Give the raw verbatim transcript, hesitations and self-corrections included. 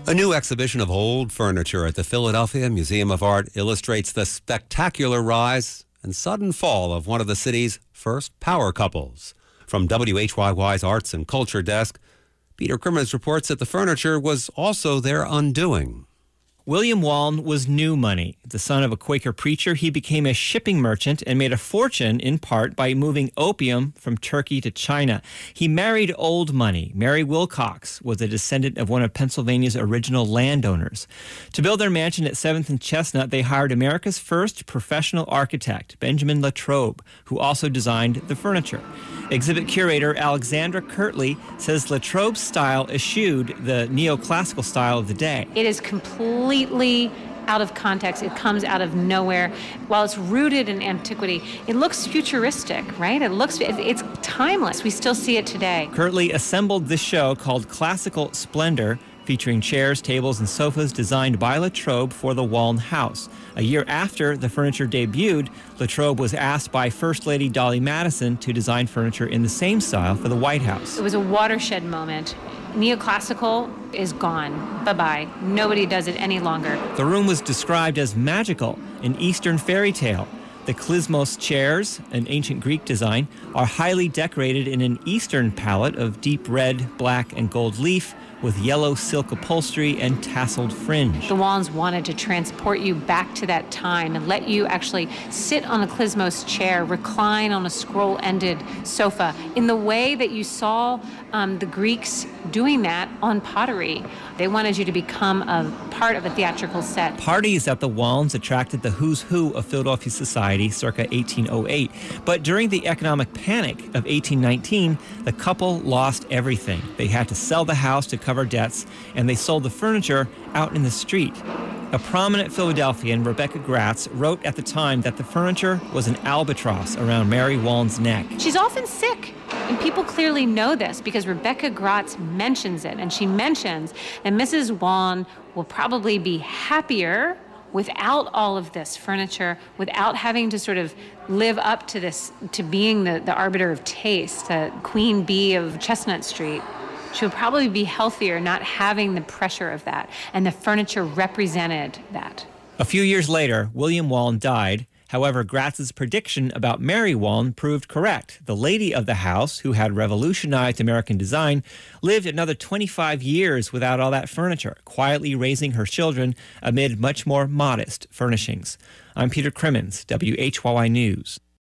A new exhibition of old furniture at the Philadelphia Museum of Art illustrates the spectacular rise and sudden fall of one of the city's first power couples. From W H Y Y's Arts and Culture Desk, Peter Crimmins reports that the furniture was also their undoing. William Waln was new money. The son of a Quaker preacher, he became a shipping merchant and made a fortune in part by moving opium from Turkey to China. He married old money. Mary Wilcox was a descendant of one of Pennsylvania's original landowners. To build their mansion at seventh and Chestnut, they hired America's first professional architect, Benjamin Latrobe, who also designed the furniture. Exhibit curator Alexandra Kirtley says Latrobe's style eschewed the neoclassical style of the day. It is completely out of context. It comes out of nowhere. While it's rooted in antiquity, it looks futuristic, right? It looks, it's timeless. We still see it today. Kirtley assembled this show called Classical Splendor, featuring chairs, tables, and sofas designed by Latrobe for the Waln House. A year after the furniture debuted, Latrobe was asked by First Lady Dolly Madison to design furniture in the same style for the White House. It was a watershed moment. Neoclassical is gone. Bye-bye. Nobody does it any longer. The room was described as magical, an Eastern fairy tale. The Klismos chairs, an ancient Greek design, are highly decorated in an Eastern palette of deep red, black, and gold leaf with yellow silk upholstery and tasseled fringe. The Walns wanted to transport you back to that time and let you actually sit on a Klismos chair, recline on a scroll-ended sofa in the way that you saw um, the Greeks doing that on pottery. They wanted you to become a part of a theatrical set. Parties at the Walns attracted the who's who of Philadelphia society circa eighteen oh eight. But during the economic panic of eighteen nineteen, the couple lost everything. They had to sell the house to cover debts, and they sold the furniture out in the street. A prominent Philadelphian, Rebecca Gratz, wrote at the time that the furniture was an albatross around Mary Waln's neck. She's often sick, and people clearly know this because Rebecca Gratz mentions it, and she mentions that Missus Waln will probably be happier without all of this furniture, without having to sort of live up to this, to being the, the arbiter of taste, the queen bee of Chestnut Street. She would probably be healthier not having the pressure of that, and the furniture represented that. A few years later, William Waln died. However, Gratz's prediction about Mary Waln proved correct. The lady of the house, who had revolutionized American design, lived another twenty-five years without all that furniture, quietly raising her children amid much more modest furnishings. I'm Peter Crimmins, W H Y Y News.